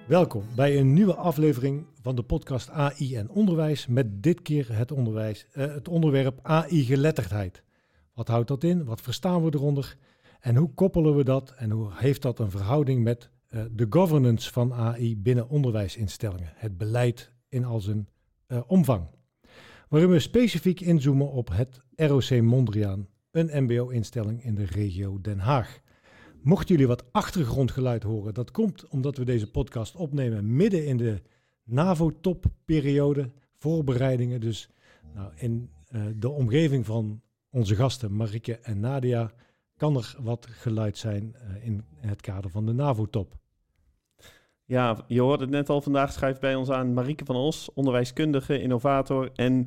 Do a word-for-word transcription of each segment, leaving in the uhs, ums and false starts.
Welkom bij een nieuwe aflevering van de podcast A I en onderwijs met dit keer het, onderwijs, uh, het onderwerp A I-geletterdheid. Wat houdt dat in? Wat verstaan we eronder? En hoe koppelen we dat? En hoe heeft dat een verhouding met uh, de governance van A I binnen onderwijsinstellingen? Het beleid in al zijn uh, omvang. Waarin we specifiek inzoomen op het R O C Mondriaan, een M B O-instelling in de regio Den Haag. Mochten jullie wat achtergrondgeluid horen, dat komt omdat we deze podcast opnemen midden in de NAVO-topperiode, voorbereidingen. Dus nou, in uh, de omgeving van onze gasten Marieke en Nadia kan er wat geluid zijn uh, in het kader van de NAVO-top. Ja, je hoorde het net al, vandaag schuift bij ons aan Marieke van Os, onderwijskundige, innovator en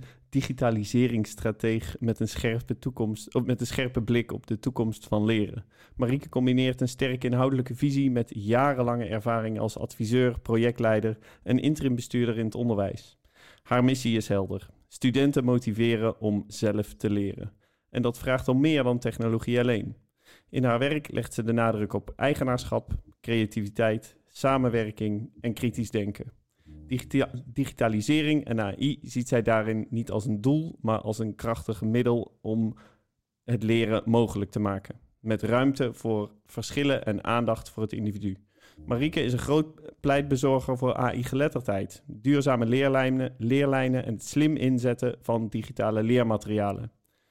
digitaliseringsstrateeg met een scherpe toekomst, of met een scherpe blik op de toekomst van leren. Marieke combineert een sterke inhoudelijke visie met jarenlange ervaring als adviseur, projectleider en interimbestuurder in het onderwijs. Haar missie is helder: studenten motiveren om zelf te leren. En dat vraagt om meer dan technologie alleen. In haar werk legt ze de nadruk op eigenaarschap, creativiteit, samenwerking en kritisch denken. Digita- digitalisering en A I ziet zij daarin niet als een doel, maar als een krachtig middel om het leren mogelijk te maken. Met ruimte voor verschillen en aandacht voor het individu. Marieke is een groot pleitbezorger voor A I-geletterdheid, duurzame leerlijnen, leerlijnen en het slim inzetten van digitale leermaterialen.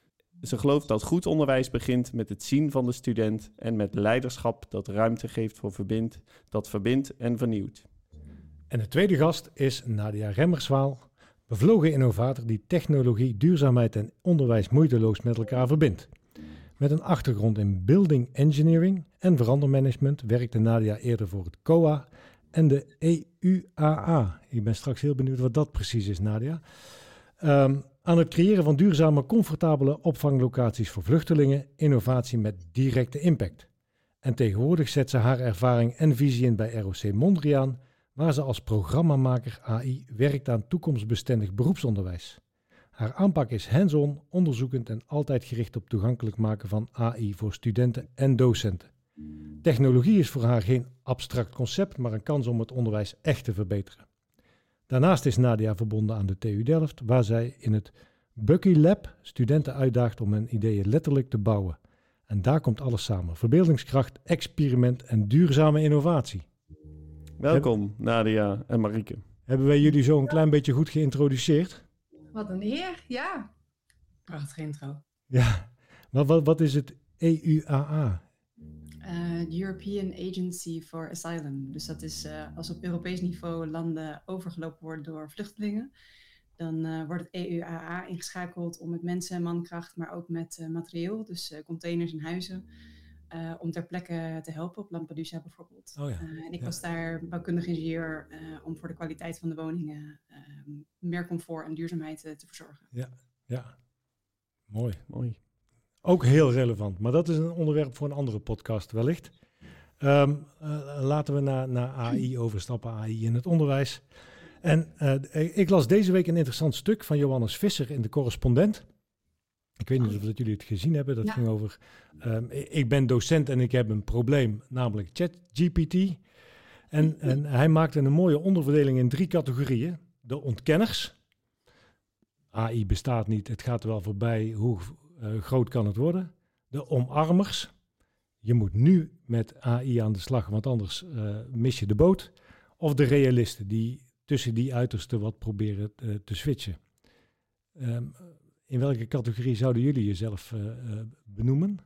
Ze gelooft dat goed onderwijs begint met het zien van de student en met leiderschap dat ruimte geeft voor verbind, dat verbindt en vernieuwt. En de tweede gast is Nadia Remmerswaal, bevlogen innovator die technologie, duurzaamheid en onderwijs moeiteloos met elkaar verbindt. Met een achtergrond in building engineering en verandermanagement werkte Nadia eerder voor het C O A en de E U A A. Ik ben straks heel benieuwd wat dat precies is, Nadia. Um, aan het creëren van duurzame, comfortabele opvanglocaties voor vluchtelingen, innovatie met directe impact. En tegenwoordig zet ze haar ervaring en visie in bij R O C Mondriaan, waar ze als programmamaker A I werkt aan toekomstbestendig beroepsonderwijs. Haar aanpak is hands-on, onderzoekend en altijd gericht op toegankelijk maken van A I voor studenten en docenten. Technologie is voor haar geen abstract concept, maar een kans om het onderwijs echt te verbeteren. Daarnaast is Nadia verbonden aan de T U Delft, waar zij in het Bucky Lab studenten uitdaagt om hun ideeën letterlijk te bouwen. En daar komt alles samen: verbeeldingskracht, experiment en duurzame innovatie. Welkom, Heb, Nadia en Marieke. Hebben wij jullie zo een klein beetje goed geïntroduceerd? Wat een eer, ja. Prachtige intro. Ja, maar wat, wat is het E U A A? Uh, European Agency for Asylum. Dus dat is uh, als op Europees niveau landen overgelopen worden door vluchtelingen. Dan uh, wordt het E U A A ingeschakeld om met mensen en mankracht, maar ook met uh, materieel, dus uh, containers en huizen, uh, om ter plekke te helpen, op Lampedusa bijvoorbeeld. Oh ja. uh, en ik ja. was daar bouwkundig ingenieur uh, om voor de kwaliteit van de woningen uh, meer comfort en duurzaamheid uh, te verzorgen. Ja, ja. Mooi. Mooi. Ook heel relevant, maar dat is een onderwerp voor een andere podcast wellicht. Um, uh, laten we naar, naar A I overstappen, A I in het onderwijs. En uh, ik las deze week een interessant stuk van Johannes Visser in de Correspondent. Ik weet niet of dat jullie het gezien hebben. Dat ja. ging over, um, ik ben docent en ik heb een probleem, namelijk ChatGPT. En, en hij maakte een mooie onderverdeling in drie categorieën. De ontkenners. A I bestaat niet, het gaat er wel voorbij, hoe uh, groot kan het worden? De omarmers. Je moet nu met A I aan de slag, want anders uh, mis je de boot. Of de realisten, die tussen die uitersten wat proberen uh, te switchen. Um, in welke categorie zouden jullie jezelf uh, uh, benoemen?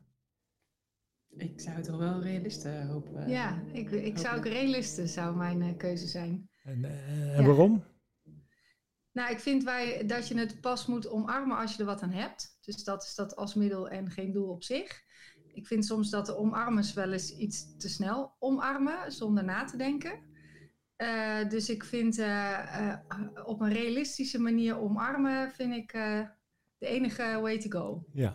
Ik zou toch wel realisten hopen. Ja, ik, ik zou ook realisten, zou mijn uh, keuze zijn. En, uh, en ja. waarom? Nou, ik vind wij, dat je het pas moet omarmen als je er wat aan hebt. Dus dat is dat als middel en geen doel op zich. Ik vind soms dat de omarmers wel eens iets te snel omarmen, zonder na te denken. Uh, dus ik vind uh, uh, op een realistische manier omarmen, vind ik uh, de enige way to go. Ja.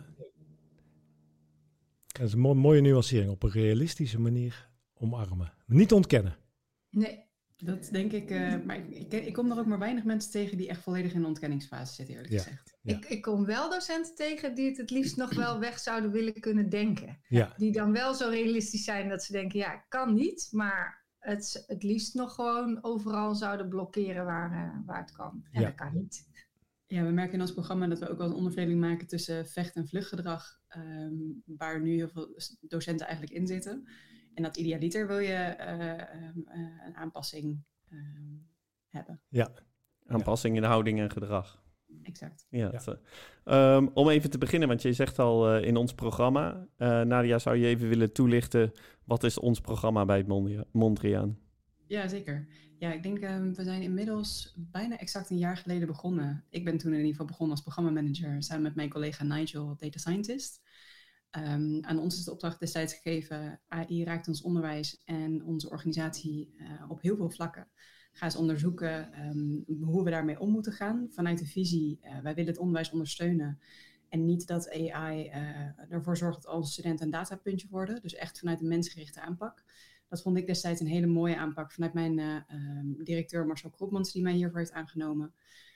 Dat is een mo- mooie nuancering. Op een realistische manier omarmen. Niet ontkennen. Nee. Dat denk ik, uh, maar ik, ik, ik kom er ook maar weinig mensen tegen die echt volledig in de ontkenningsfase zitten, eerlijk ja. gezegd. Ja. Ik, ik kom wel docenten tegen die het het liefst nog wel weg zouden willen kunnen denken. Ja. Die dan wel zo realistisch zijn dat ze denken, ja, kan niet, maar het, het liefst nog gewoon overal zouden blokkeren waar, uh, waar het kan. En Ja. dat kan niet. Ja, we merken in ons programma dat we ook wel een onderverdeling maken tussen vecht- en vluchtgedrag, um, waar nu heel veel docenten eigenlijk in zitten. En dat idealiter wil je uh, um, uh, een aanpassing um, hebben. Ja. Aanpassing in houding en gedrag. Exact. Ja, Ja. te, um, om even te beginnen, want je zegt al uh, in ons programma. Uh, Nadia, zou je even willen toelichten, wat is ons programma bij het Mondria- Mondriaan? Ja, zeker. Ja, ik denk, um, we zijn inmiddels bijna exact een jaar geleden begonnen. Ik ben toen in ieder geval begonnen als programmamanager, samen met mijn collega Nigel, data scientist. Um, aan ons is de opdracht destijds gegeven, A I raakt ons onderwijs en onze organisatie uh, op heel veel vlakken. Ga eens onderzoeken um, hoe we daarmee om moeten gaan. Vanuit de visie, uh, wij willen het onderwijs ondersteunen. En niet dat A I uh, ervoor zorgt dat onze studenten een datapuntje worden. Dus echt vanuit een mensgerichte aanpak. Dat vond ik destijds een hele mooie aanpak vanuit mijn uh, um, directeur Marcel Kropmans, die mij hiervoor heeft aangenomen.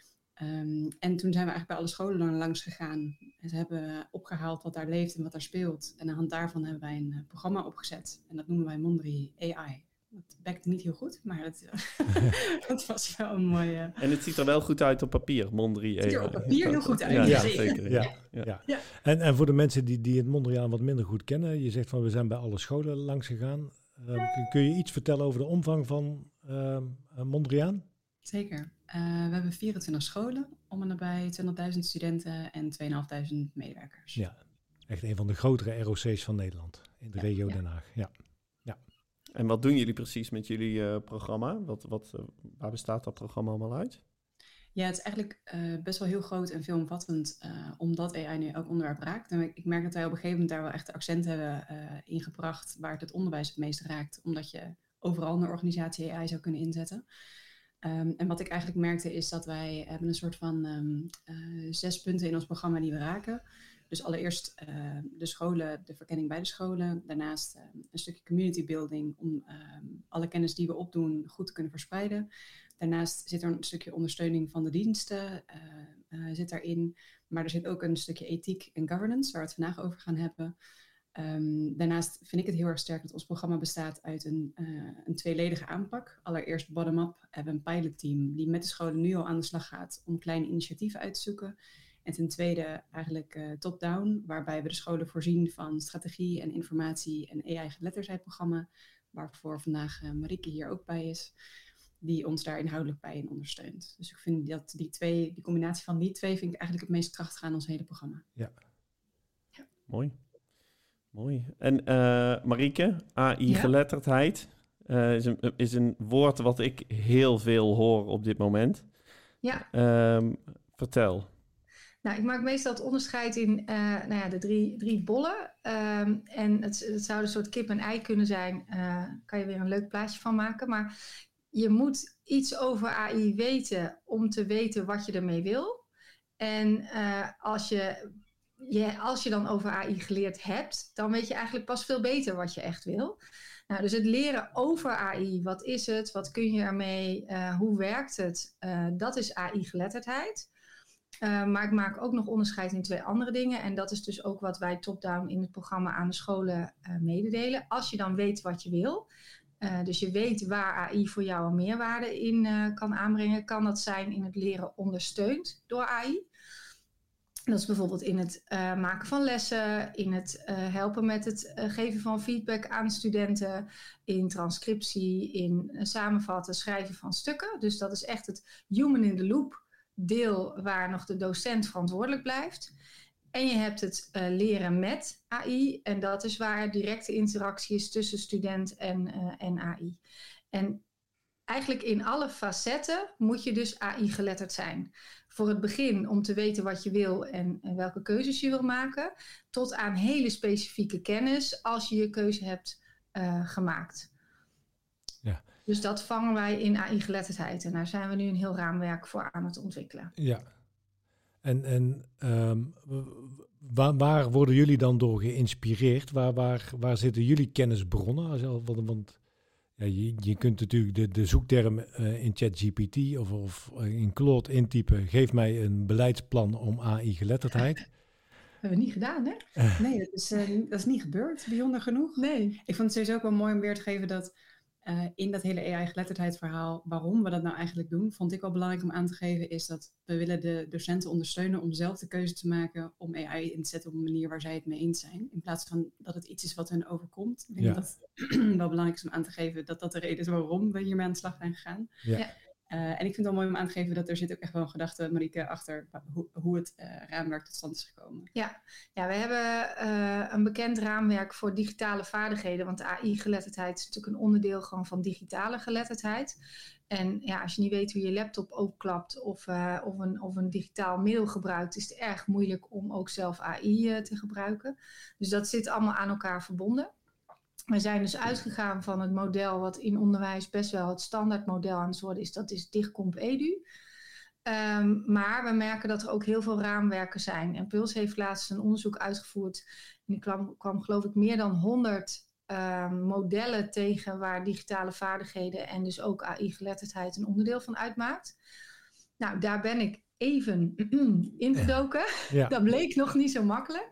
Um, en toen zijn we eigenlijk bij alle scholen langs gegaan. En ze hebben opgehaald wat daar leeft en wat daar speelt. En aan de hand daarvan hebben wij een uh, programma opgezet. En dat noemen wij Mondri A I. Dat bekte niet heel goed, maar het, dat was wel een mooie... En het ziet er wel goed uit op papier, Mondri A I. Het ziet er op papier heel goed uit. Ja, Ja. zeker. Ja. Ja. Ja. Ja. Ja. En, en voor de mensen die, die het Mondriaan wat minder goed kennen, je zegt van we zijn bij alle scholen langs gegaan. Uh, kun, kun je iets vertellen over de omvang van uh, Mondriaan? Zeker. Uh, we hebben vierentwintig scholen, om en nabij twintigduizend studenten en tweeduizend medewerkers. Ja, echt een van de grotere R O C's van Nederland in de Ja, regio ja. Den Haag. Ja. En wat doen jullie precies met jullie uh, programma? Wat, wat, uh, waar bestaat dat programma allemaal uit? Ja, het is eigenlijk uh, best wel heel groot en veelomvattend, uh, omdat A I nu elk onderwerp raakt. En ik merk dat wij op een gegeven moment daar wel echt de accent hebben uh, ingebracht waar het het onderwijs het meest raakt, omdat je overal in de organisatie A I zou kunnen inzetten. Um, en wat ik eigenlijk merkte is dat wij hebben een soort van um, uh, zes punten in ons programma die we raken. Dus allereerst uh, de scholen, de verkenning bij de scholen. Daarnaast uh, een stukje community building om uh, alle kennis die we opdoen goed te kunnen verspreiden. Daarnaast zit er een stukje ondersteuning van de diensten, uh, uh, zit daarin. Maar er zit ook een stukje ethiek en governance, waar we het vandaag over gaan hebben. Um, daarnaast vind ik het heel erg sterk dat ons programma bestaat uit een, uh, een tweeledige aanpak. Allereerst bottom-up hebben we een pilotteam die met de scholen nu al aan de slag gaat om kleine initiatieven uit te zoeken. En ten tweede eigenlijk uh, top-down, waarbij we de scholen voorzien van strategie en informatie en A I-geletterdheidprogramma, waarvoor vandaag uh, Marieke hier ook bij is, die ons daar inhoudelijk bij in ondersteunt. Dus ik vind dat die twee, die combinatie van die twee vind ik eigenlijk het meest krachtig aan ons hele programma. Ja. Ja. Mooi. Mooi. En uh, Marieke, A I-geletterdheid uh, is, een, is een woord wat ik heel veel hoor op dit moment. Ja. Um, vertel. Nou, ik maak meestal het onderscheid in uh, nou ja, de drie, drie bollen. Um, en het, het zou een soort kip en ei kunnen zijn. Uh, kan je weer een leuk plaatje van maken. Maar je moet iets over A I weten om te weten wat je ermee wil. En uh, als je... Je, als je dan over A I geleerd hebt, dan weet je eigenlijk pas veel beter wat je echt wil. Nou, dus het leren over A I, wat is het, wat kun je ermee, uh, hoe werkt het, uh, dat is A I-geletterdheid. Uh, maar ik maak ook nog onderscheid in twee andere dingen. En dat is dus ook wat wij top-down in het programma aan de scholen uh, mededelen. Als je dan weet wat je wil, uh, dus je weet waar A I voor jou een meerwaarde in uh, kan aanbrengen, kan dat zijn in het leren ondersteund door A I. Dat is bijvoorbeeld in het uh, maken van lessen, in het uh, helpen met het uh, geven van feedback aan studenten, in transcriptie, in uh, samenvatten, schrijven van stukken. Dus dat is echt het human in the loop deel waar nog de docent verantwoordelijk blijft. En je hebt het uh, leren met A I en dat is waar directe interactie is tussen student en, uh, en A I. En eigenlijk in alle facetten moet je dus A I-geletterd zijn. Voor het begin om te weten wat je wil en, en welke keuzes je wil maken. Tot aan hele specifieke kennis als je je keuze hebt uh, gemaakt. Ja. Dus dat vangen wij in A I-geletterdheid. En daar zijn we nu een heel raamwerk voor aan het ontwikkelen. Ja. En, en um, waar, waar worden jullie dan door geïnspireerd? Waar, waar, waar zitten jullie kennisbronnen? Als, want, want ja, je, je kunt natuurlijk de, de zoekterm uh, in ChatGPT of, of in Claude intypen. Geef mij een beleidsplan om A I-geletterdheid. Dat hebben we niet gedaan, hè? Uh. Nee, dat is, uh, dat is niet gebeurd, bijzonder genoeg. Nee. Ik vond het sowieso ook wel mooi om weer te geven dat Uh, in dat hele A I-geletterdheidsverhaal, waarom we dat nou eigenlijk doen, vond ik wel belangrijk om aan te geven, is dat we willen de docenten ondersteunen om zelf de keuze te maken om A I in te zetten op een manier waar zij het mee eens zijn. In plaats van dat het iets is wat hen overkomt. Ik denk ja. dat het wel belangrijk is om aan te geven dat dat de reden is waarom we hiermee aan de slag zijn gegaan. Ja. Ja. Uh, en ik vind het wel mooi om aan te geven dat er zit ook echt wel een gedachte, Marieke, achter hoe, hoe het uh, raamwerk tot stand is gekomen. Ja, ja we hebben uh, een bekend raamwerk voor digitale vaardigheden, want A I-geletterdheid is natuurlijk een onderdeel gewoon van digitale geletterdheid. En ja, als je niet weet hoe je laptop openklapt of, uh, of, een, of een digitaal middel gebruikt, is het erg moeilijk om ook zelf A I uh, te gebruiken. Dus dat zit allemaal aan elkaar verbonden. We zijn dus uitgegaan van het model wat in onderwijs best wel het standaardmodel aan het worden is. Dat is DigComp Edu. Um, maar we merken dat er ook heel veel raamwerken zijn. En Puls heeft laatst een onderzoek uitgevoerd. En die kwam, kwam geloof ik meer dan honderd um, modellen tegen waar digitale vaardigheden en dus ook A I-geletterdheid een onderdeel van uitmaakt. Nou, daar ben ik even ingedoken. Ja. Dat bleek nog niet zo makkelijk.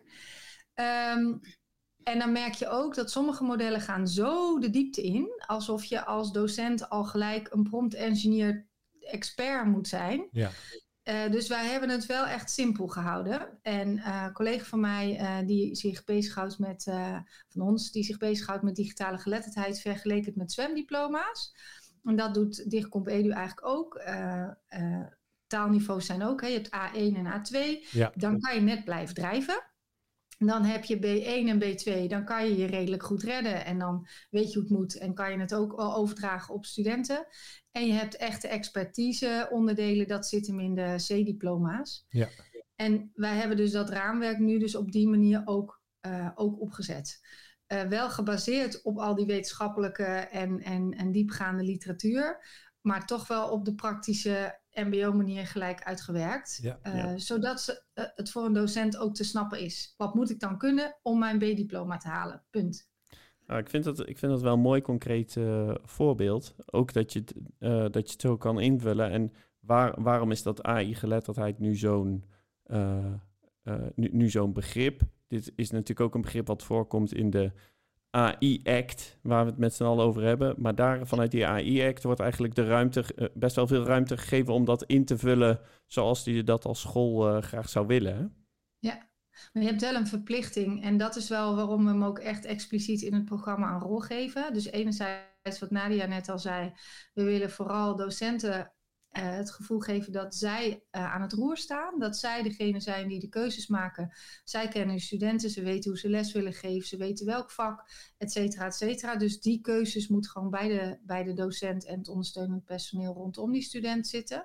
Um, En dan merk je ook dat sommige modellen gaan zo de diepte in, alsof je als docent al gelijk een prompt engineer expert moet zijn. Ja. Uh, dus wij hebben het wel echt simpel gehouden. En uh, een collega van mij uh, die zich bezighoudt met, uh, van ons, die zich bezighoudt met digitale geletterdheid, vergeleken het met zwemdiploma's. En dat doet DigComp Edu eigenlijk ook. Uh, uh, taalniveaus zijn ook, hè. Je hebt A één en A twee. Ja. Dan kan je net blijven drijven. Dan heb je B één en B twee, dan kan je je redelijk goed redden en dan weet je hoe het moet en kan je het ook wel overdragen op studenten. En je hebt echte expertise onderdelen, dat zit hem in de C-diploma's. Ja. En wij hebben dus dat raamwerk nu dus op die manier ook, uh, ook opgezet. Uh, wel gebaseerd op al die wetenschappelijke en, en, en diepgaande literatuur, maar toch wel op de praktische M B O-manier gelijk uitgewerkt. Ja, uh, ja. Zodat ze, uh, het voor een docent ook te snappen is. Wat moet ik dan kunnen om mijn B-diploma te halen? Punt. Nou, ik, vind dat, ik vind dat wel een mooi concreet uh, voorbeeld. Ook dat je, uh, dat je het zo kan invullen. En waar, waarom is dat A I-geletterdheid nu zo'n, uh, uh, nu, nu zo'n begrip? Dit is natuurlijk ook een begrip wat voorkomt in de A I-act, waar we het met z'n allen over hebben. Maar daar vanuit die A I-act wordt eigenlijk de ruimte, uh, best wel veel ruimte gegeven om dat in te vullen zoals je dat als school uh, graag zou willen. Hè? Ja, maar je hebt wel een verplichting. En dat is wel waarom we hem ook echt expliciet in het programma een rol geven. Dus enerzijds wat Nadia net al zei, we willen vooral docenten Uh, het gevoel geven dat zij uh, aan het roer staan. Dat zij degene zijn die de keuzes maken. Zij kennen hun studenten, ze weten hoe ze les willen geven. Ze weten welk vak, et cetera, et cetera. Dus die keuzes moet gewoon bij de, bij de docent en het ondersteunend personeel rondom die student zitten.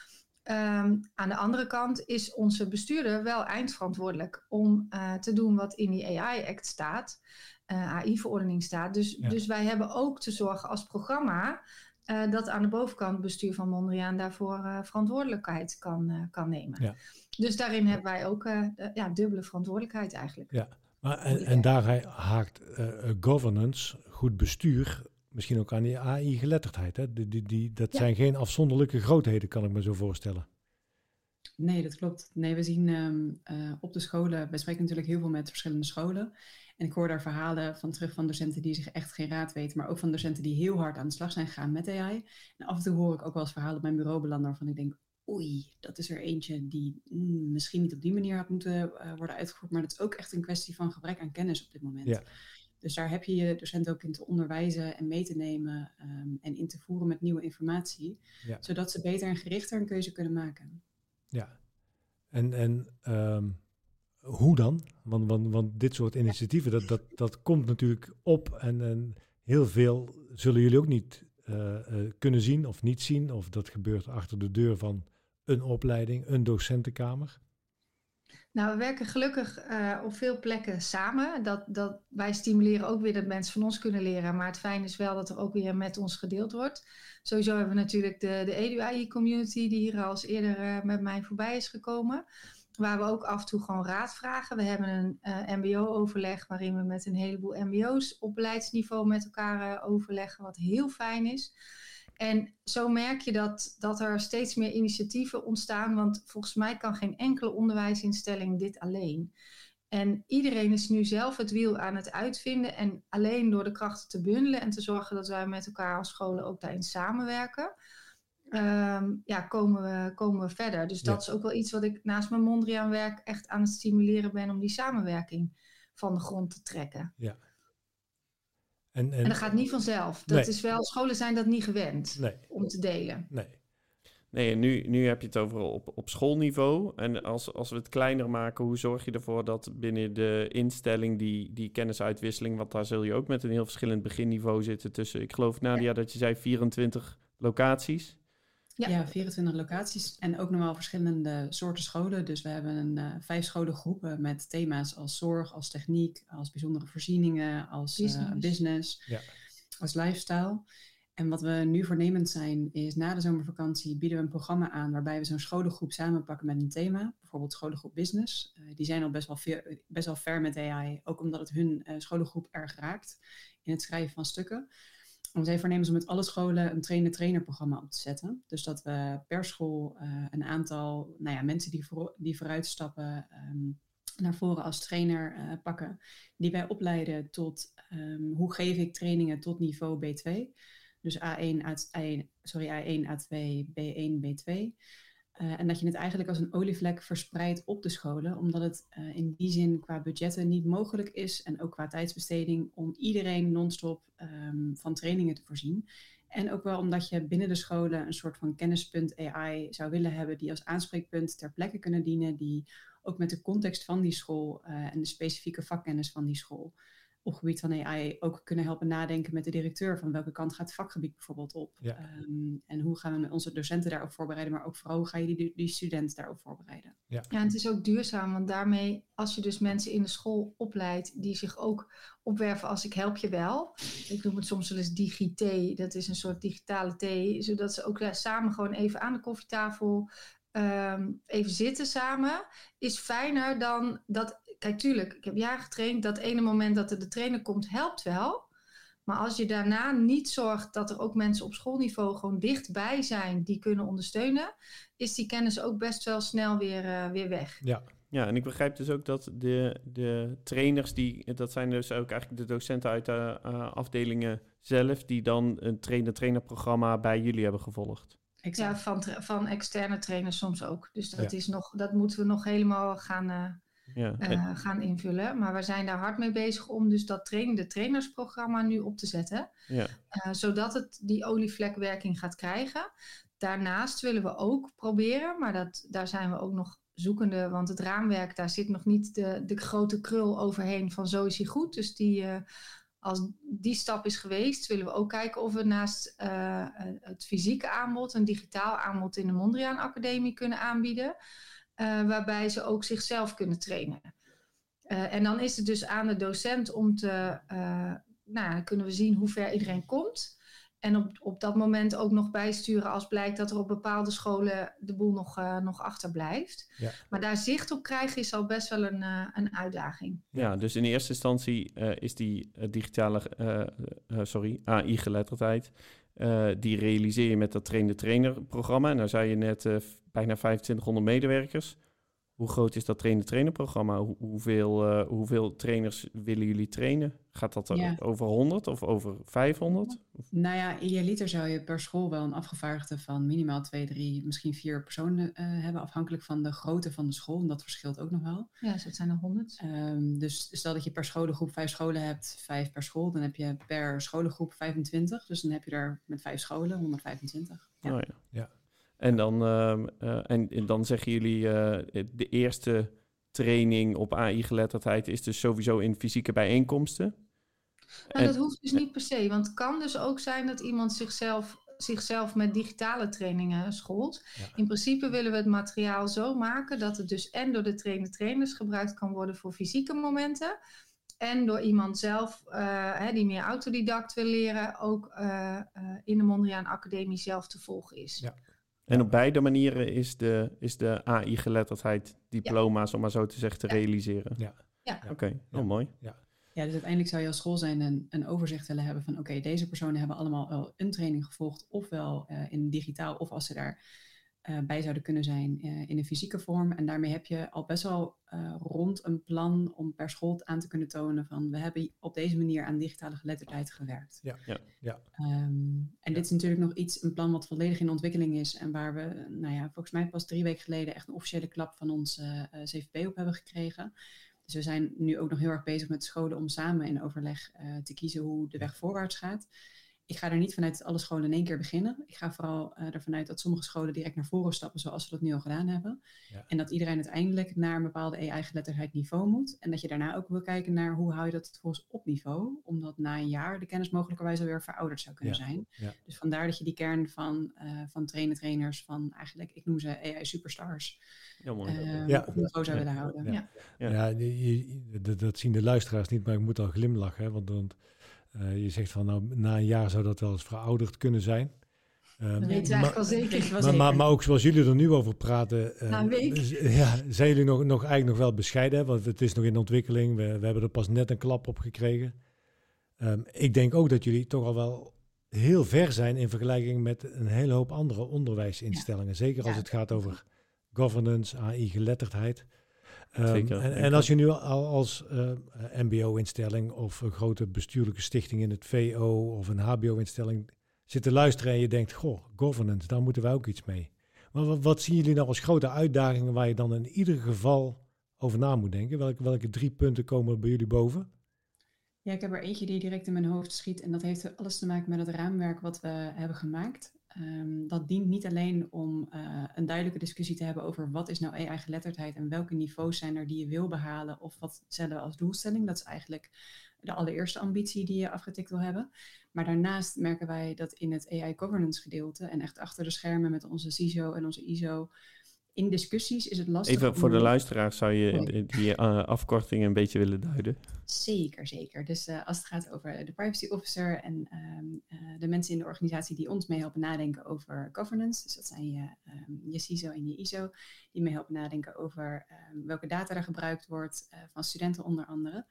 Um, aan de andere kant is onze bestuurder wel eindverantwoordelijk om uh, te doen wat in die A I-act staat. Uh, A I-verordening staat. Dus, ja. dus wij hebben ook te zorgen als programma Uh, dat aan de bovenkant het bestuur van Mondriaan daarvoor uh, verantwoordelijkheid kan, uh, kan nemen. Ja. Dus daarin hebben wij ook uh, de, ja, dubbele verantwoordelijkheid eigenlijk. Ja, maar en, en daar haakt uh, governance, goed bestuur, misschien ook aan die A I-geletterdheid. Hè? Die, die, die, dat ja. zijn geen afzonderlijke grootheden, kan ik me zo voorstellen. Nee, dat klopt. Nee, we zien um, uh, op de scholen, wij spreken natuurlijk heel veel met verschillende scholen. En ik hoor daar verhalen van terug van docenten die zich echt geen raad weten, maar ook van docenten die heel hard aan de slag zijn gegaan met A I. En af en toe hoor ik ook wel eens verhalen op mijn bureau belanden waarvan ik denk, oei, dat is er eentje die mm, misschien niet op die manier had moeten uh, worden uitgevoerd, maar dat is ook echt een kwestie van gebrek aan kennis op dit moment. Ja. Dus daar heb je je docent ook in te onderwijzen en mee te nemen um, en in te voeren met nieuwe informatie, ja. zodat ze beter en gerichter een keuze kunnen maken. Ja, en, en um, hoe dan? Want, want, want dit soort initiatieven, dat, dat, dat komt natuurlijk op en, en heel veel zullen jullie ook niet uh, uh, kunnen zien of niet zien. Of dat gebeurt achter de deur van een opleiding, een docentenkamer. Nou, we werken gelukkig uh, op veel plekken samen. Dat, dat, wij stimuleren ook weer dat mensen van ons kunnen leren. Maar het fijn is wel dat er ook weer met ons gedeeld wordt. Sowieso hebben we natuurlijk de, de Edu-A I-community die hier al eens eerder uh, met mij voorbij is gekomen. Waar we ook af en toe gewoon raad vragen. We hebben een uh, M B O-overleg waarin we met een heleboel M B O's op beleidsniveau met elkaar uh, overleggen. Wat heel fijn is. En zo merk je dat, dat er steeds meer initiatieven ontstaan. Want volgens mij kan geen enkele onderwijsinstelling dit alleen. En iedereen is nu zelf het wiel aan het uitvinden. En alleen door de krachten te bundelen en te zorgen dat wij met elkaar als scholen ook daarin samenwerken. Um, ja, komen we, komen we verder. Dus dat ja. is ook wel iets wat ik naast mijn Mondriaan-werk echt aan het stimuleren ben om die samenwerking van de grond te trekken. Ja. En, en, en dat gaat niet vanzelf. Dat nee. is wel, scholen zijn dat niet gewend nee. om te delen. Nee. Nee, nu, nu heb je het over op, op schoolniveau. En als, als we het kleiner maken, hoe zorg je ervoor dat binnen de instelling die, die kennisuitwisseling, want daar zul je ook met een heel verschillend beginniveau zitten tussen, ik geloof Nadia ja. dat je zei vierentwintig locaties. Ja. ja, vierentwintig locaties en ook nog wel verschillende soorten scholen. Dus we hebben een uh, vijf scholengroepen met thema's als zorg, als techniek, als bijzondere voorzieningen, als business, uh, business ja. als lifestyle. En wat we nu voornemend zijn, is na de zomervakantie bieden we een programma aan waarbij we zo'n scholengroep samenpakken met een thema. Bijvoorbeeld scholengroep business. Uh, die zijn al best wel, ver, best wel ver met A I, ook omdat het hun uh, scholengroep erg raakt in het schrijven van stukken. We zijn voornemens om met alle scholen een trainer-trainer programma op te zetten. Dus dat we per school uh, een aantal nou ja, mensen die, voor, die vooruit stappen um, naar voren als trainer uh, pakken. Die wij opleiden tot um, hoe geef ik trainingen tot niveau B twee. Dus A één, A één, sorry, A één, A twee, B één, B twee. Uh, en dat je het eigenlijk als een olievlek verspreidt op de scholen. Omdat het uh, in die zin qua budgetten niet mogelijk is. En ook qua tijdsbesteding om iedereen non-stop um, van trainingen te voorzien. En ook wel omdat je binnen de scholen een soort van kennispunt A I zou willen hebben. Die als aanspreekpunt ter plekke kunnen dienen. Die ook met de context van die school uh, en de specifieke vakkennis van die school op gebied van A I ook kunnen helpen nadenken met de directeur van welke kant gaat het vakgebied bijvoorbeeld op. Ja. Um, en hoe gaan we met onze docenten daarop voorbereiden, maar ook vooral hoe ga je die, die student daarop voorbereiden. Ja. ja, en het is ook duurzaam, want daarmee als je dus mensen in de school opleidt die zich ook opwerven als ik help je wel. Ik noem het soms wel eens digi-thee, dat is een soort digitale thee, zodat ze ook ja, samen gewoon even aan de koffietafel um, even zitten samen, is fijner dan dat. Kijk, tuurlijk, ik heb jaren getraind. Dat ene moment dat er de trainer komt, helpt wel. Maar als je daarna niet zorgt dat er ook mensen op schoolniveau gewoon dichtbij zijn die kunnen ondersteunen, is die kennis ook best wel snel weer, uh, weer weg. Ja. Ja, en ik begrijp dus ook dat de, de trainers, die, dat zijn dus ook eigenlijk de docenten uit de uh, afdelingen zelf, die dan een trainer-trainer-programma bij jullie hebben gevolgd. Exact. Ja, van, tra- van externe trainers soms ook. Dus dat, ja. is nog, dat moeten we nog helemaal gaan... Uh, Ja, en... uh, gaan invullen. Maar we zijn daar hard mee bezig om dus dat trainende trainersprogramma nu op te zetten. Ja. Uh, zodat het die olievlekwerking gaat krijgen. Daarnaast willen we ook proberen, maar dat, daar zijn we ook nog zoekende. Want het raamwerk, daar zit nog niet de, de grote krul overheen van zo is hij goed. Dus die, uh, als die stap is geweest, willen we ook kijken of we naast uh, het fysieke aanbod, een digitaal aanbod in de Mondriaan Academie kunnen aanbieden. Uh, waarbij ze ook zichzelf kunnen trainen. Uh, en dan is het dus aan de docent om te... Uh, nou, dan kunnen we zien hoe ver iedereen komt. En op, op dat moment ook nog bijsturen als blijkt dat er op bepaalde scholen de boel nog, uh, nog achterblijft. Ja. Maar daar zicht op krijgen is al best wel een, uh, een uitdaging. Ja, dus in eerste instantie uh, is die uh, digitale uh, uh, sorry, A I-geletterdheid... Uh, die realiseer je met dat train-de-trainer programma. En nou zei je net uh, bijna vijfentwintighonderd medewerkers. Hoe groot is dat train-de-trainer programma? Hoe, hoeveel, uh, hoeveel trainers willen jullie trainen? Gaat dat ja. over honderd of over vijfhonderd? Nou ja, idealiter zou je per school wel een afgevaardigde van minimaal twee, drie, misschien vier personen uh, hebben. Afhankelijk van de grootte van de school. En dat verschilt ook nog wel. Ja, dus het zijn er honderd. Um, dus stel dat je per scholengroep vijf scholen hebt, vijf per school. Dan heb je per scholengroep vijfentwintig. Dus dan heb je er met vijf scholen honderdvijfentwintig. Ja. Oh ja, ja. En dan, uh, uh, en, en dan zeggen jullie, uh, de eerste training op A I-geletterdheid is dus sowieso in fysieke bijeenkomsten. Nou, dat hoeft dus niet per se, want het kan dus ook zijn dat iemand zichzelf, zichzelf met digitale trainingen schoolt. Ja. In principe willen we het materiaal zo maken dat het dus en door de trainer-trainers gebruikt kan worden voor fysieke momenten. En door iemand zelf, uh, hè, die meer autodidact wil leren, ook uh, uh, in de Mondriaan Academie zelf te volgen is. Ja. En op beide manieren is de, is de A I-geletterdheid diploma's, ja. om maar zo te zeggen, te ja. realiseren. Ja. ja. Oké, okay. ja. oh, mooi. Ja. ja, dus uiteindelijk zou je als school zijn een, een overzicht willen hebben van oké, okay, deze personen hebben allemaal wel een training gevolgd, ofwel uh, in digitaal, of als ze daar uh, bij zouden kunnen zijn uh, in een fysieke vorm. En daarmee heb je al best wel uh, rond een plan om per school aan te kunnen tonen van we hebben op deze manier aan digitale geletterdheid gewerkt. Ja, ja, ja. Um, en ja. dit is natuurlijk nog iets, een plan wat volledig in ontwikkeling is en waar we, nou ja, volgens mij pas drie weken geleden echt een officiële klap van ons uh, uh, C V P op hebben gekregen. Dus we zijn nu ook nog heel erg bezig met scholen om samen in overleg uh, te kiezen hoe de weg voorwaarts gaat. Ik ga er niet vanuit dat alle scholen in één keer beginnen. Ik ga vooral uh, ervan uit dat sommige scholen direct naar voren stappen zoals we dat nu al gedaan hebben. Ja. En dat iedereen uiteindelijk naar een bepaalde A I-geletterdheid niveau moet. En dat je daarna ook wil kijken naar hoe hou je dat volgens op niveau. Omdat na een jaar de kennis mogelijkerwijs alweer verouderd zou kunnen ja. zijn. Ja. Dus vandaar dat je die kern van, uh, van trainen trainers, van eigenlijk, ik noem ze A I-superstars, ja, mooi. Uh, ja. op niveau zou ja. willen houden. Ja, ja. ja. ja je, dat, dat zien de luisteraars niet, maar ik moet al glimlachen. Hè, want dan... Uh, je zegt van, nou, na een jaar zou dat wel eens verouderd kunnen zijn. Um, dat weten we eigenlijk wel zeker. Maar, maar, maar, maar ook zoals jullie er nu over praten, uh, na een week. Ja, zijn jullie nog, nog eigenlijk nog wel bescheiden, want het is nog in ontwikkeling. We, we hebben er pas net een klap op gekregen. Um, ik denk ook dat jullie toch al wel heel ver zijn in vergelijking met een hele hoop andere onderwijsinstellingen. Ja. Zeker als ja. het gaat over governance, A I-geletterdheid. Um, Zeker, en, en als je nu al als uh, M B O-instelling of een grote bestuurlijke stichting in het V O of een H B O-instelling zit te luisteren en je denkt, goh, governance, daar moeten wij ook iets mee. Maar wat, wat zien jullie nou als grote uitdagingen waar je dan in ieder geval over na moet denken? Welke, welke drie punten komen bij jullie boven? Ja, ik heb er eentje die direct in mijn hoofd schiet en dat heeft alles te maken met het raamwerk wat we hebben gemaakt. Um, dat dient niet alleen om uh, een duidelijke discussie te hebben over wat is nou A I-geletterdheid en welke niveaus zijn er die je wil behalen of wat stellen we als doelstelling. Dat is eigenlijk de allereerste ambitie die je afgetikt wil hebben. Maar daarnaast merken wij dat in het A I-governance gedeelte en echt achter de schermen met onze C I S O en onze I S O, in discussies is het lastig. Even voor de luisteraars, zou je die uh, afkorting een beetje willen duiden? Zeker, zeker. Dus uh, als het gaat over de privacy officer en um, uh, de mensen in de organisatie die ons meehelpen nadenken over governance. Dus dat zijn je, um, je C I S O en je I S O. Die meehelpen nadenken over um, welke data er gebruikt wordt, uh, van studenten onder andere.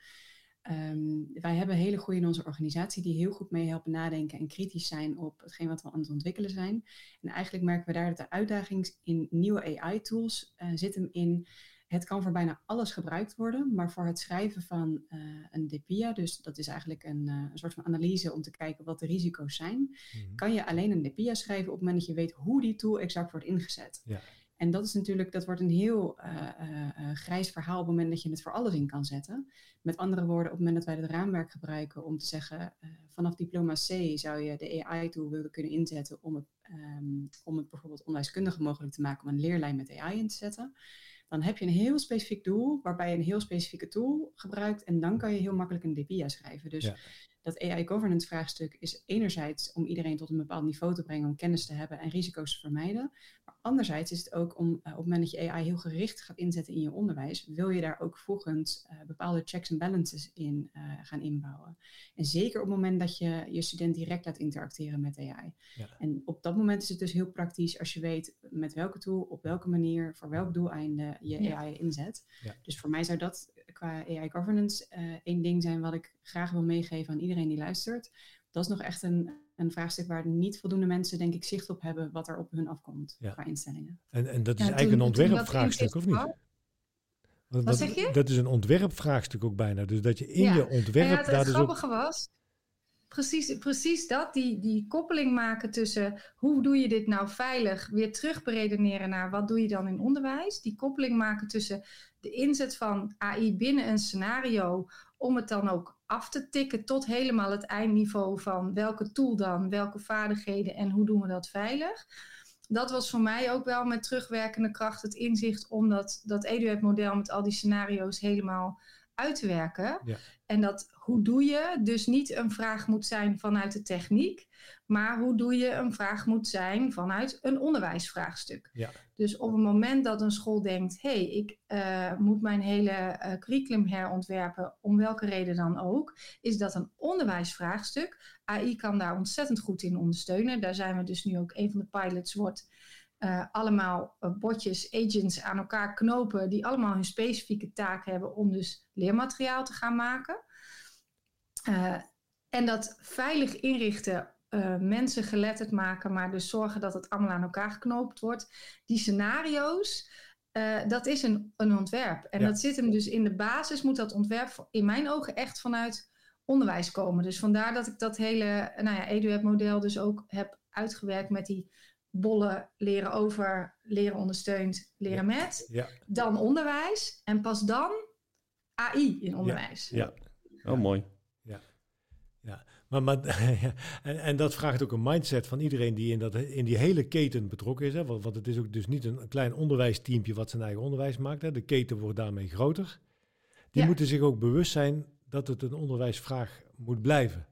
Um, wij hebben hele goede in onze organisatie die heel goed meehelpen nadenken en kritisch zijn op hetgeen wat we aan het ontwikkelen zijn. En eigenlijk merken we daar dat de uitdaging in nieuwe A I-tools uh, zit hem in, het kan voor bijna alles gebruikt worden, maar voor het schrijven van uh, een D P I A, dus dat is eigenlijk een, uh, een soort van analyse om te kijken wat de risico's zijn, mm-hmm. kan je alleen een D P I A schrijven op het moment dat je weet hoe die tool exact wordt ingezet. Ja. En dat is natuurlijk, dat wordt een heel uh, uh, uh, grijs verhaal op het moment dat je het voor alles in kan zetten. Met andere woorden, op het moment dat wij het raamwerk gebruiken om te zeggen, uh, vanaf diploma C zou je de A I-tool willen kunnen inzetten om het, um, om het bijvoorbeeld onderwijskundig mogelijk te maken om een leerlijn met A I in te zetten. Dan heb je een heel specifiek doel waarbij je een heel specifieke tool gebruikt en dan kan je heel makkelijk een D P I A schrijven. Dus ja. Dat A I-governance vraagstuk is enerzijds om iedereen tot een bepaald niveau te brengen om kennis te hebben en risico's te vermijden. Maar anderzijds is het ook om uh, op het moment dat je A I heel gericht gaat inzetten in je onderwijs, wil je daar ook volgens uh, bepaalde checks en balances in uh, gaan inbouwen. En zeker op het moment dat je je student direct laat interacteren met A I. Ja. En op dat moment is het dus heel praktisch als je weet met welke tool, op welke manier, voor welk doeleinde je ja. A I inzet. Ja. Dus voor mij zou dat qua A I-governance uh, één ding zijn wat ik graag wil meegeven aan iedereen die luistert. Dat is nog echt een, een vraagstuk waar niet voldoende mensen, denk ik, zicht op hebben wat er op hun afkomt ja. qua instellingen. En, en dat is ja, eigenlijk toen, een ontwerpvraagstuk, of niet? Wat, wat, wat zeg je? Dat is een ontwerpvraagstuk ook bijna. Dus dat je in ja. je ontwerp... Ja, het daar het dus grappige ook... was, precies, precies dat, die, die koppeling maken tussen hoe doe je dit nou veilig, weer terug beredeneren naar wat doe je dan in onderwijs. Die koppeling maken tussen de inzet van A I binnen een scenario om het dan ook af te tikken tot helemaal het eindniveau van welke tool dan, welke vaardigheden en hoe doen we dat veilig. Dat was voor mij ook wel met terugwerkende kracht het inzicht om dat, dat EduApp-model met al die scenario's helemaal uit te werken. Ja. En dat hoe doe je dus niet een vraag moet zijn vanuit de techniek, maar hoe doe je een vraag moet zijn vanuit een onderwijsvraagstuk. Ja. Dus op het moment dat een school denkt, hé, hey, ik uh, moet mijn hele uh, curriculum herontwerpen, om welke reden dan ook, is dat een onderwijsvraagstuk. A I kan daar ontzettend goed in ondersteunen. Daar zijn we dus nu ook, een van de pilots wordt uh, allemaal uh, botjes, agents aan elkaar knopen, die allemaal hun specifieke taak hebben om dus leermateriaal te gaan maken. Uh, en dat veilig inrichten uh, mensen geletterd maken, maar dus zorgen dat het allemaal aan elkaar geknoopt wordt. Die scenario's, uh, dat is een, een ontwerp. En ja. dat zit hem dus in de basis, moet dat ontwerp in mijn ogen echt vanuit onderwijs komen. Dus vandaar dat ik dat hele nou ja, EduApp-model dus ook heb uitgewerkt met die bollen leren over, leren ondersteund, leren ja. met. Ja. Dan onderwijs en pas dan A I in onderwijs. Ja, ja. Oh, mooi. Ja, ja. Maar, maar, en, en dat vraagt ook een mindset van iedereen die in, dat, in die hele keten betrokken is. Hè? Want, want het is ook dus niet een klein onderwijsteampje wat zijn eigen onderwijs maakt. Hè? De keten wordt daarmee groter. Die ja. moeten zich ook bewust zijn dat het een onderwijsvraag moet blijven.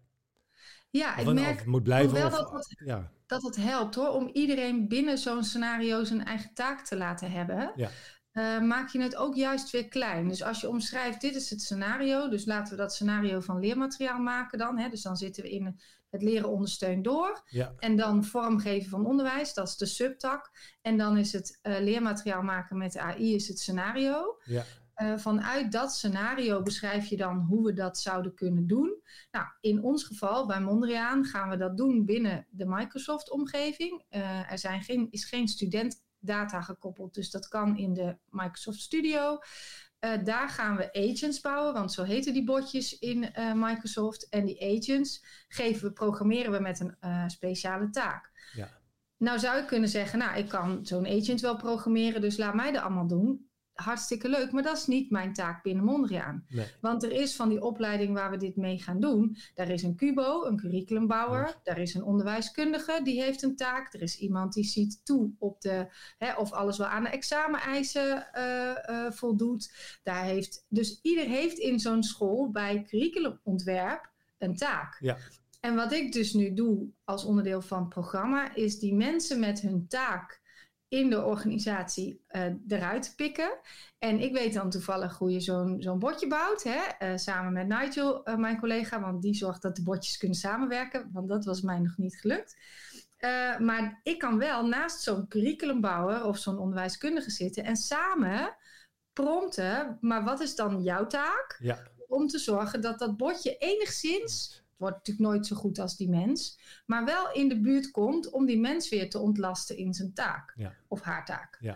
Ja, of ik een, merk of moet blijven, wel of, dat, het, ja. dat het helpt hoor, om iedereen binnen zo'n scenario zijn eigen taak te laten hebben. Ja. Uh, maak je het ook juist weer klein. Dus als je omschrijft, dit is het scenario. Dus laten we dat scenario van leermateriaal maken dan. Hè? Dus dan zitten we in het leren ondersteund door. Ja. En dan vormgeven van onderwijs, dat is de subtak. En dan is het uh, leermateriaal maken met A I is het scenario. Ja. Uh, vanuit dat scenario beschrijf je dan hoe we dat zouden kunnen doen. Nou, in ons geval, bij Mondriaan, gaan we dat doen binnen de Microsoft-omgeving. Uh, er zijn geen, is geen studentdata gekoppeld, dus dat kan in de Microsoft Studio. Uh, daar gaan we agents bouwen, want zo heten die botjes in uh, Microsoft. En die agents geven we, programmeren we met een uh, speciale taak. Ja. Nou zou ik kunnen zeggen, nou, ik kan zo'n agent wel programmeren, dus laat mij dat allemaal doen. Hartstikke leuk, maar dat is niet mijn taak binnen Mondriaan. Nee. Want er is van die opleiding waar we dit mee gaan doen, daar is een cubo, een curriculumbouwer, ja. daar is een onderwijskundige, die heeft een taak. Er is iemand die ziet toe op de, hè, of alles wel aan de exameneisen uh, uh, voldoet. Daar heeft, dus ieder heeft in zo'n school bij curriculumontwerp een taak. Ja. En wat ik dus nu doe als onderdeel van het programma, is die mensen met hun taak in de organisatie uh, eruit pikken. En ik weet dan toevallig hoe je zo'n, zo'n bordje bouwt. Hè? Uh, samen met Nigel, uh, mijn collega. Want die zorgt dat de bordjes kunnen samenwerken. Want dat was mij nog niet gelukt. Uh, maar ik kan wel naast zo'n curriculumbouwer of zo'n onderwijskundige zitten. En samen prompten. Maar wat is dan jouw taak? Ja. Om te zorgen dat dat bordje enigszins... wordt natuurlijk nooit zo goed als die mens, maar wel in de buurt komt om die mens weer te ontlasten in zijn taak. Ja. Of haar taak. Ja.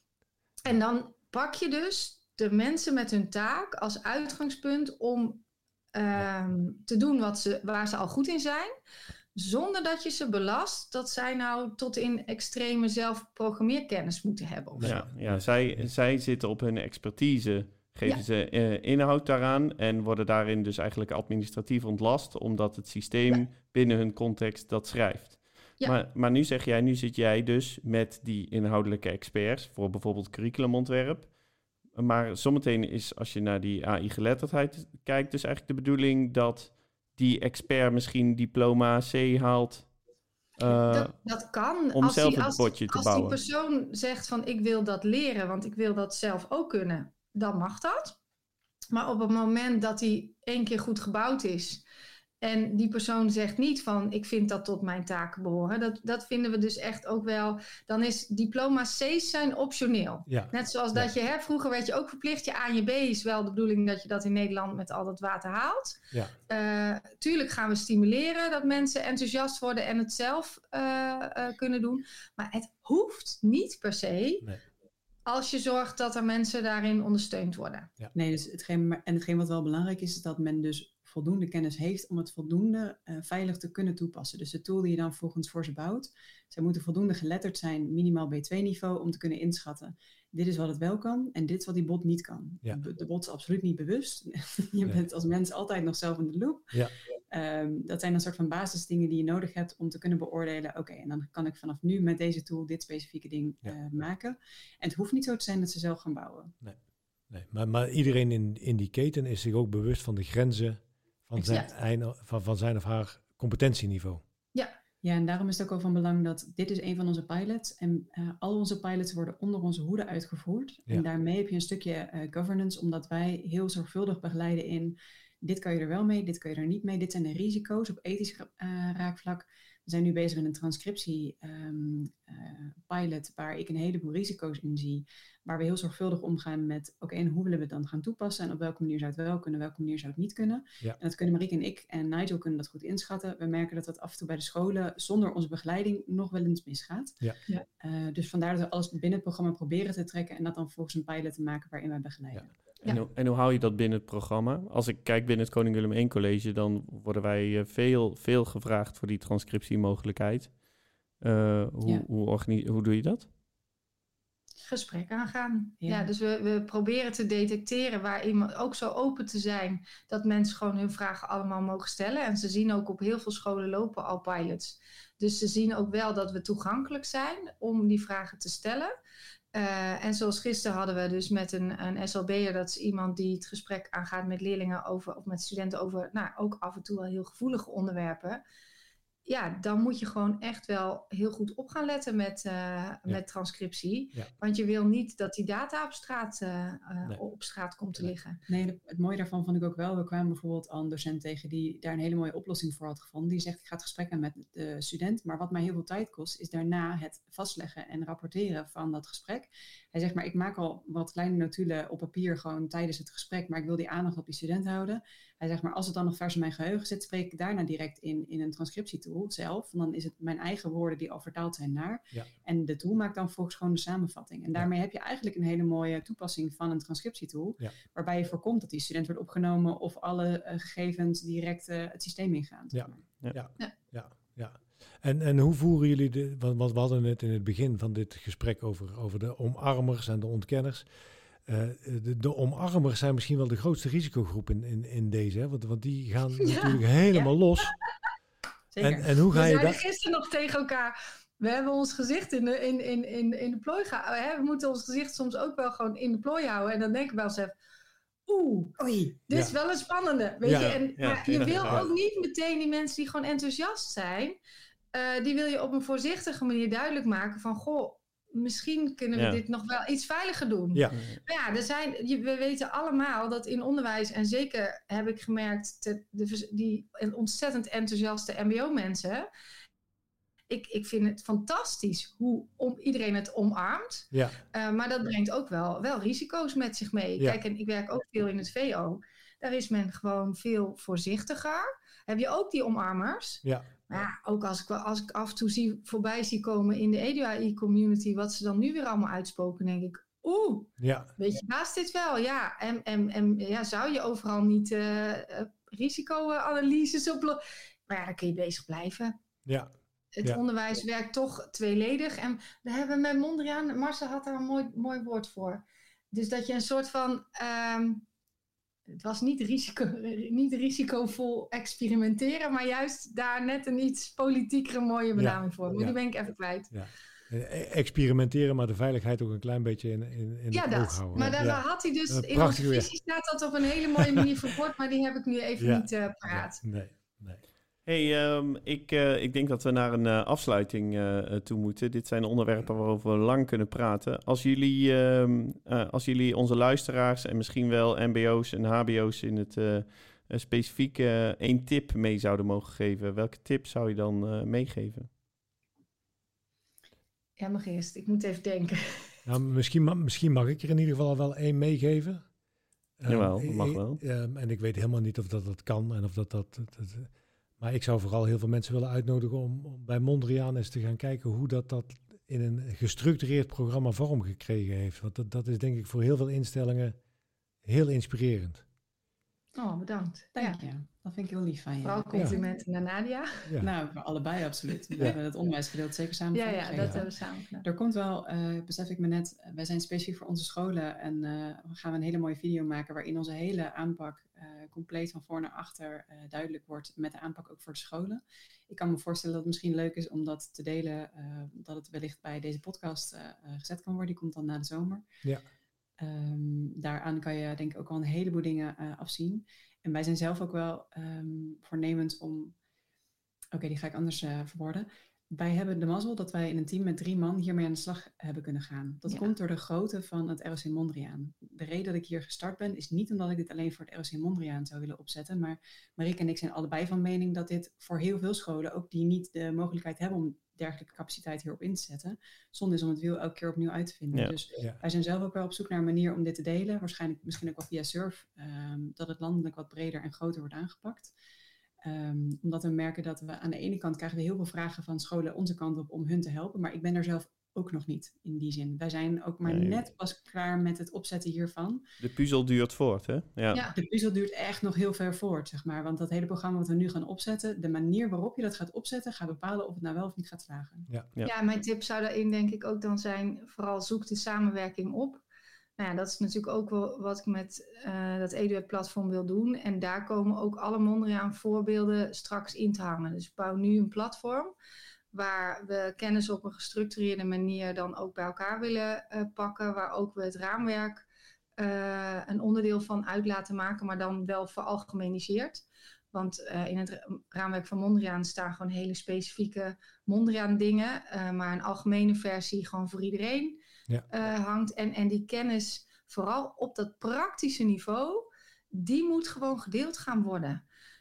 En dan pak je dus de mensen met hun taak als uitgangspunt om um, ja. te doen wat ze, waar ze al goed in zijn, zonder dat je ze belast dat zij nou tot in extreme zelfprogrammeerkennis moeten hebben. Of ja, ja zij, zij zitten op hun expertise. Geven ja. ze uh, inhoud daaraan en worden daarin dus eigenlijk administratief ontlast, omdat het systeem ja. binnen hun context dat schrijft. Ja. Maar, maar nu zeg jij, nu zit jij dus met die inhoudelijke experts voor bijvoorbeeld curriculumontwerp. Maar zometeen is, als je naar die A I-geletterdheid kijkt, dus eigenlijk de bedoeling dat die expert misschien diploma C haalt. Uh, dat, dat kan. Om als zelf die, het als, bordje te als bouwen. Als die persoon zegt van ik wil dat leren, want ik wil dat zelf ook kunnen, dan mag dat. Maar op het moment dat hij één keer goed gebouwd is en die persoon zegt niet van ik vind dat tot mijn taken behoren, dat, dat vinden we dus echt ook wel, dan is diploma C's zijn optioneel. Ja. Net zoals dat ja. je, hè, vroeger werd je ook verplicht, je A en je B is wel de bedoeling dat je dat in Nederland met al dat water haalt. Ja. Uh, tuurlijk gaan we stimuleren dat mensen enthousiast worden en het zelf uh, uh, kunnen doen, maar het hoeft niet per se. Nee. Als je zorgt dat er mensen daarin ondersteund worden. Ja. Nee, dus hetgeen, en hetgeen wat wel belangrijk is, is dat men dus voldoende kennis heeft om het voldoende uh, veilig te kunnen toepassen. Dus de tool die je dan volgens voor ze bouwt, zij moeten voldoende geletterd zijn, minimaal B twee niveau, om te kunnen inschatten. Dit is wat het wel kan en dit is wat die bot niet kan. Ja. De, de bot is absoluut niet bewust. je ja. bent als mens altijd nog zelf in de loop. Ja. Um, dat zijn een soort van basisdingen die je nodig hebt om te kunnen beoordelen. Oké, okay, en dan kan ik vanaf nu met deze tool dit specifieke ding ja. uh, maken. En het hoeft niet zo te zijn dat ze zelf gaan bouwen. Nee, nee. Maar, maar iedereen in, in die keten is zich ook bewust van de grenzen van zijn, ja. van, van zijn of haar competentieniveau. Ja. Ja, en daarom is het ook wel van belang dat dit is een van onze pilots. En uh, al onze pilots worden onder onze hoede uitgevoerd. Ja. En daarmee heb je een stukje uh, governance, omdat wij heel zorgvuldig begeleiden in dit kan je er wel mee, dit kan je er niet mee. Dit zijn de risico's op ethisch uh, raakvlak. We zijn nu bezig met een transcriptie um, uh, pilot waar ik een heleboel risico's in zie. Waar we heel zorgvuldig omgaan met, oké, okay, en hoe willen we het dan gaan toepassen? En op welke manier zou het wel kunnen, welke manier zou het niet kunnen? Ja. En dat kunnen Marieke en ik en Nigel kunnen dat goed inschatten. We merken dat dat af en toe bij de scholen zonder onze begeleiding nog wel eens misgaat. Ja. Ja. Uh, dus vandaar dat we alles binnen het programma proberen te trekken en dat dan volgens een pilot te maken waarin wij begeleiden. Ja. En, ja. hoe, en hoe hou je dat binnen het programma? Als ik kijk binnen het Koning Willem één College, dan worden wij uh, veel, veel gevraagd voor die transcriptiemogelijkheid. Uh, hoe, ja. hoe, organise- hoe doe je dat? Gesprek aangaan. Ja, ja dus we, we proberen te detecteren waar iemand ook zo open te zijn dat mensen gewoon hun vragen allemaal mogen stellen. En ze zien ook op heel veel scholen lopen al pilots. Dus ze zien ook wel dat we toegankelijk zijn om die vragen te stellen. Uh, en zoals gisteren hadden we dus met een, een S L B'er, dat is iemand die het gesprek aangaat met leerlingen over, of met studenten over, nou ook af en toe wel heel gevoelige onderwerpen. Ja, dan moet je gewoon echt wel heel goed op gaan letten met, uh, ja. met transcriptie. Ja. Want je wil niet dat die data op straat, uh, uh, nee. op straat komt te liggen. Nee, het mooie daarvan vond ik ook wel. We kwamen bijvoorbeeld al een docent tegen die daar een hele mooie oplossing voor had gevonden. Die zegt, ik ga het gesprek aan met de student. Maar wat mij heel veel tijd kost, is daarna het vastleggen en rapporteren van dat gesprek. Hij zegt, maar ik maak al wat kleine notulen op papier gewoon tijdens het gesprek. Maar ik wil die aandacht op die student houden. Hij zegt, maar als het dan nog vers in mijn geheugen zit, spreek ik daarna direct in, in een transcriptietool zelf. Dan is het mijn eigen woorden die al vertaald zijn naar. Ja. En de tool maakt dan volgens gewoon de samenvatting. En daarmee ja. heb je eigenlijk een hele mooie toepassing van een transcriptietool. Ja. Waarbij je voorkomt dat die student wordt opgenomen of alle uh, gegevens direct uh, het systeem ingaan. Ja, ja. ja. ja. ja. ja. En, en hoe voeren jullie, de, want we hadden het in het begin van dit gesprek over, over de omarmers en de ontkenners. Uh, de, de omarmers zijn misschien wel de grootste risicogroep in, in, in deze, hè? Want, want die gaan ja. natuurlijk helemaal ja. los. Zeker. En, en hoe ga we je zeiden da- gisteren nog tegen elkaar, we hebben ons gezicht in de, in, in, in, in de plooi gehouden. We moeten ons gezicht soms ook wel gewoon in de plooi houden. En dan denken we wel eens, oeh, oei, dit ja. is wel een spannende. Weet ja. je? En, ja. Maar je wil ja. ook niet meteen die mensen die gewoon enthousiast zijn, uh, die wil je op een voorzichtige manier duidelijk maken van, goh, misschien kunnen we ja. dit nog wel iets veiliger doen. Ja. Maar ja, er zijn, we weten allemaal dat in onderwijs, en zeker heb ik gemerkt, te, de, die ontzettend enthousiaste M B O-mensen, ik, ik vind het fantastisch hoe om, iedereen het omarmt. Ja. Uh, maar dat brengt ook wel, wel risico's met zich mee. Ja. Kijk, en ik werk ook veel in het V O. Daar is men gewoon veel voorzichtiger. Heb je ook die omarmers? Ja. Maar ja, ook als ik, als ik af en toe zie, voorbij zie komen in de Edu A I-community, wat ze dan nu weer allemaal uitspoken, denk ik, oeh, ja. weet je, naast dit wel, ja. En, en, en ja, zou je overal niet uh, risico-analyses oplossen? Maar ja, dan kun je bezig blijven. Ja. Het ja. onderwijs werkt toch tweeledig. En we hebben met Mondriaan, Marcel had daar een mooi, mooi woord voor. Dus dat je een soort van, um, het was niet, risico, niet risicovol experimenteren, maar juist daar net een iets politiekere mooie benaming ja. voor. Maar ja. die ben ik even kwijt. Ja. Experimenteren, maar de veiligheid ook een klein beetje in, in, in ja, het dat. oog houden. Maar daar ja. had hij dus, in onze visie staat dat op een hele mooie manier verwoord, maar die heb ik nu even ja. niet uh, paraat. Ja. Nee, nee. Hey, um, ik, uh, ik denk dat we naar een uh, afsluiting uh, toe moeten. Dit zijn onderwerpen waarover we lang kunnen praten. Als jullie, uh, uh, als jullie onze luisteraars en misschien wel M B O's en H B O's in het uh, uh, specifiek uh, één tip mee zouden mogen geven, welke tip zou je dan uh, meegeven? Ja, mag eerst. Ik moet even denken. Nou, misschien, misschien mag ik er in ieder geval wel één meegeven. Jawel, dat mag wel. Uh, uh, en ik weet helemaal niet of dat, dat kan en of dat... dat, dat, dat maar ik zou vooral heel veel mensen willen uitnodigen om, om bij Mondriaan eens te gaan kijken hoe dat, dat in een gestructureerd programma vorm gekregen heeft. Want dat, dat is denk ik voor heel veel instellingen heel inspirerend. Oh, bedankt. Dank je. Ja. Dat vind ik heel lief van je. Vooral complimenten ja. naar Nadia. Ja. Nou, voor allebei absoluut. We ja. hebben het onderwijsgedeelte zeker samen Ja, ja, dat hebben we samen gedaan. Er komt wel, uh, besef ik me net, wij zijn specifiek voor onze scholen en uh, gaan we een hele mooie video maken waarin onze hele aanpak uh, compleet van voor naar achter uh, duidelijk wordt met de aanpak ook voor de scholen. Ik kan me voorstellen dat het misschien leuk is om dat te delen, uh, dat het wellicht bij deze podcast uh, uh, gezet kan worden. Die komt dan na de zomer. Ja. Um, daaraan kan je denk ik ook al een heleboel dingen uh, afzien. En wij zijn zelf ook wel um, voornemens om... Oké, okay, die ga ik anders uh, verwoorden. wij hebben de mazzel dat wij in een team met drie man hiermee aan de slag hebben kunnen gaan. Dat Ja. komt door de grootte van het R O C Mondriaan. De reden dat ik hier gestart ben is niet omdat ik dit alleen voor het R O C Mondriaan zou willen opzetten. Maar Marieke en ik zijn allebei van mening dat dit voor heel veel scholen, ook die niet de mogelijkheid hebben om dergelijke capaciteit hierop in te zetten, zonde is om het wiel elke keer opnieuw uit te vinden. Ja. Dus Ja. wij zijn zelf ook wel op zoek naar een manier om dit te delen. Waarschijnlijk misschien ook wel via Surf, um, dat het landelijk wat breder en groter wordt aangepakt. Um, omdat we merken dat we aan de ene kant krijgen we heel veel vragen van scholen onze kant op om hun te helpen. Maar ik ben er zelf ook nog niet in die zin. Wij zijn ook maar Nee. net pas klaar met het opzetten hiervan. De puzzel duurt voort, hè? Ja. Ja. De puzzel duurt echt nog heel ver voort, zeg maar. Want dat hele programma wat we nu gaan opzetten, de manier waarop je dat gaat opzetten, gaat bepalen of het nou wel of niet gaat slagen. Ja. Ja. Ja, mijn tip zou daarin denk ik ook dan zijn, vooral zoek de samenwerking op. Nou ja, dat is natuurlijk ook wel wat ik met uh, dat EduEd-platform wil doen. En daar komen ook alle Mondriaan voorbeelden straks in te hangen. Dus ik bouw nu een platform waar we kennis op een gestructureerde manier dan ook bij elkaar willen uh, pakken. Waar ook we het raamwerk uh, een onderdeel van uit laten maken, maar dan wel veralgemeniseerd. Want uh, in het raamwerk van Mondriaan staan gewoon hele specifieke Mondriaan dingen. Uh, maar een algemene versie gewoon voor iedereen Ja. uh, hangt. En, en die kennis, vooral op dat praktische niveau, die moet gewoon gedeeld gaan worden.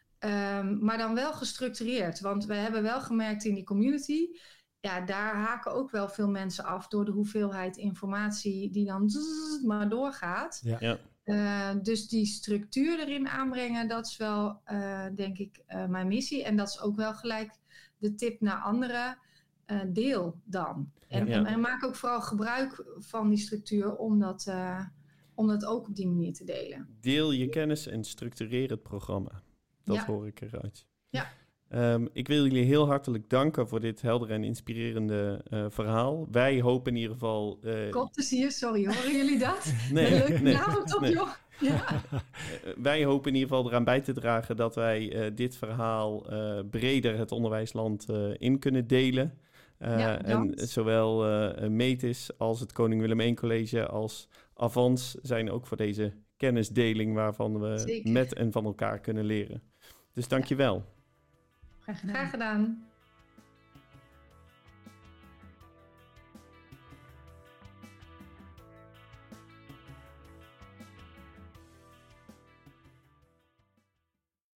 Um, maar dan wel gestructureerd. Want we hebben wel gemerkt in die community, ja, daar haken ook wel veel mensen af door de hoeveelheid informatie die dan zzz, maar doorgaat. Ja. Ja. Uh, dus die structuur erin aanbrengen, dat is wel, uh, denk ik, uh, mijn missie. En dat is ook wel gelijk de tip naar anderen. Uh, deel dan. En, Ja. en, en maak ook vooral gebruik van die structuur om dat, uh, om dat ook op die manier te delen. Deel je kennis en structureer het programma. Dat Ja. hoor ik eruit. Ja. Um, ik wil jullie heel hartelijk danken voor dit heldere en inspirerende uh, verhaal. Wij hopen in ieder geval... Uh, Koptplezier, sorry, horen jullie dat? Nee, Een leuke nee, avond op, nee. joh. Ja. Uh, wij hopen in ieder geval eraan bij te dragen dat wij uh, dit verhaal uh, breder het onderwijsland uh, in kunnen delen. Uh, Ja, en bedankt. zowel uh, Metis als het Koning Willem één College als Avans zijn ook voor deze kennisdeling waarvan we Zeker. met en van elkaar kunnen leren. Dus dank je wel. Graag gedaan. Graag gedaan.